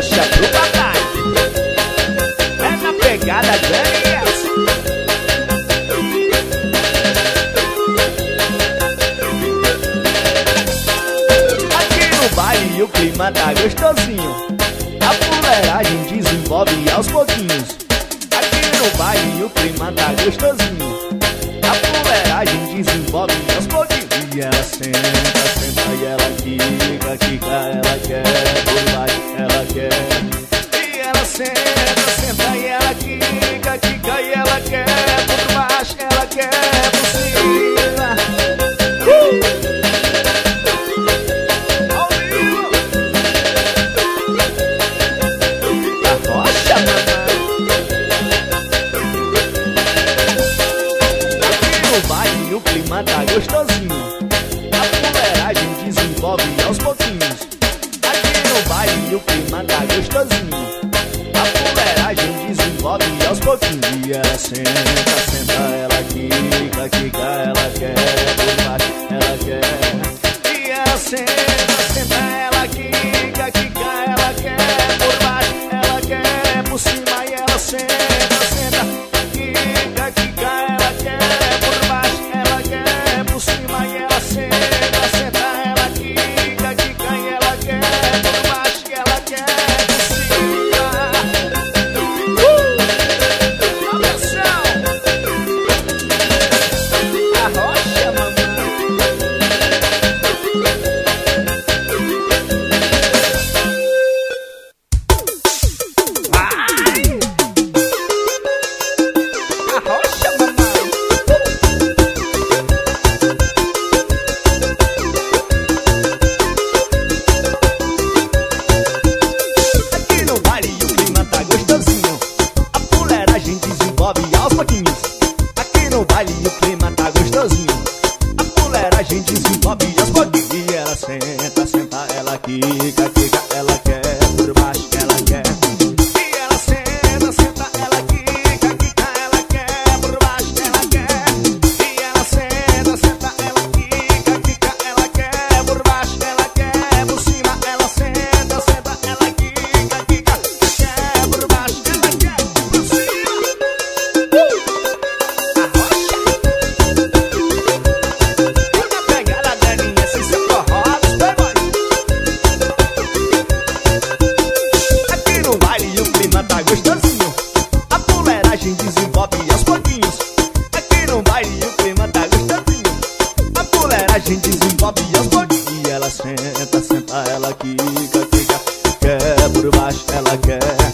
rocha pro papai. É na pegada Daniels. Aqui no baile o clima tá gostosinho. A fuleiragem desenvolve aos pouquinhos. Aqui no baile o clima tá gostosinho. A fuleiragem desenvolve aos pouquinhos. E ela senta, senta e ela quica, quica, ela quer por baixo, ela quer. E ela senta, senta e ela quica, quica e ela quer por baixo, ela quer por cima. Ao vivo! A rocha, mamãe. Aqui no baile o clima tá gostosinho. Desenvolve aos pouquinhos. Aqui no baile o clima tá gostosinho. A fuleiragem desenvolve aos pouquinhos. E ela senta, senta, ela quica, quica, ela quer por baixo, ela quer. E ela senta, senta, ela quica, quica, ela quer por baixo, ela quer por cima. E ela senta, senta, quica, quica, ela quer por baixo, ela quer por cima. E ela senta, senta. Senta, senta, ela quica, quica, ela quer por baixo, ela quer. E ela senta, senta, ela quica, quica, ela quer por baixo, ela quer. E ela senta, senta, ela quica, quica, ela quer por baixo, ela quer por cima. Ela senta, senta, ela quica, quica, quer por baixo, ela quer por cima. A rocha. Toda pegada daninha, sem ser forró. Tá gostosinho, a fuleiragem desenvolve aos pouquinhos. Aqui no baile o clima tá gostosinho. A fuleiragem desenvolve aos pouquinhos. E ela senta, senta, ela quica, quica, quer por baixo, ela quer.